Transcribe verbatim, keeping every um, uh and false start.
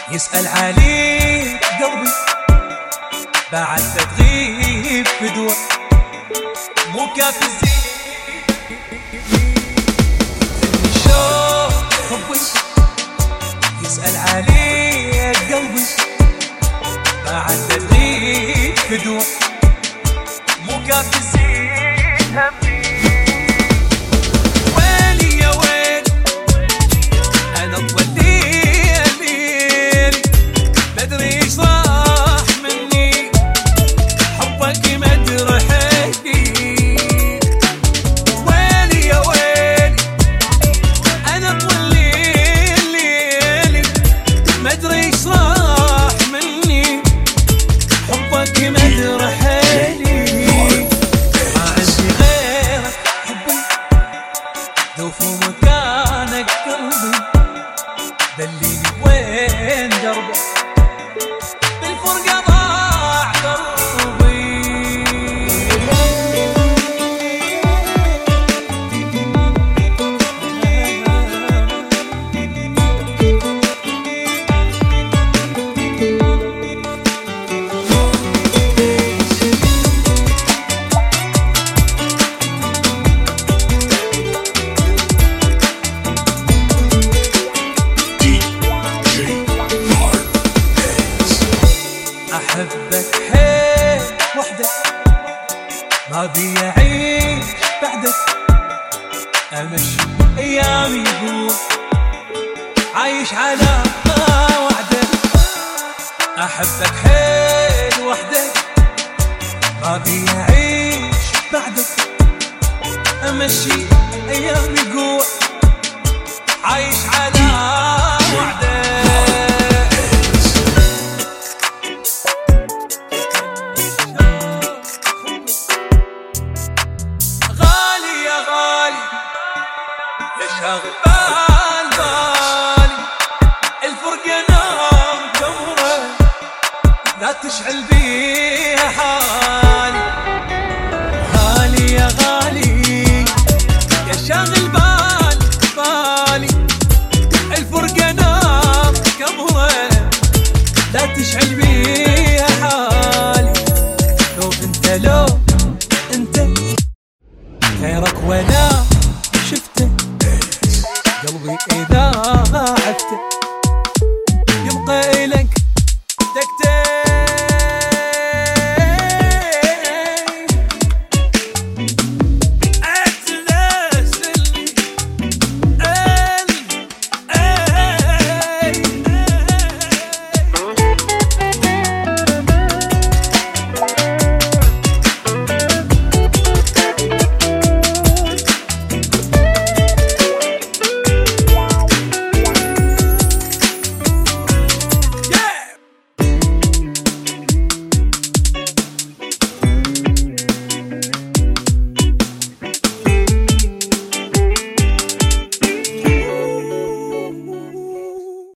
يسأل عليك قلبي بعد تغيب فدوى مو كافي الزين شوف حبي. يسأل عليك قلبي بعد تغيب فدوى مو كافي الزين همي. ويلي يا ويلي أنا طول ليلي مدري ايش راح مني حبك مدري حيلي. ويلي يا ويلي أنا طول ليلي مدري ايش راح مني حبك مدري حيلي. ما عندي غيرك حبي لو في مكانك قلبي دليني وين دربك بالفرقة ضاع دربي. أحبك حيل وحدك ما بي أعيش بعدك أمشي أيامي هو عايش على وعدك. أحبك حيل وحدك ما بي أعيش بعدك أمشي أيامي قوة عايش على وعدك. شاغل بال بالي الفرقة نار جمرة لا تشعل بيها حالي. غالي يا غالي يا شاغل بال بالي الفرقة نار جمرة لا تشعل بيها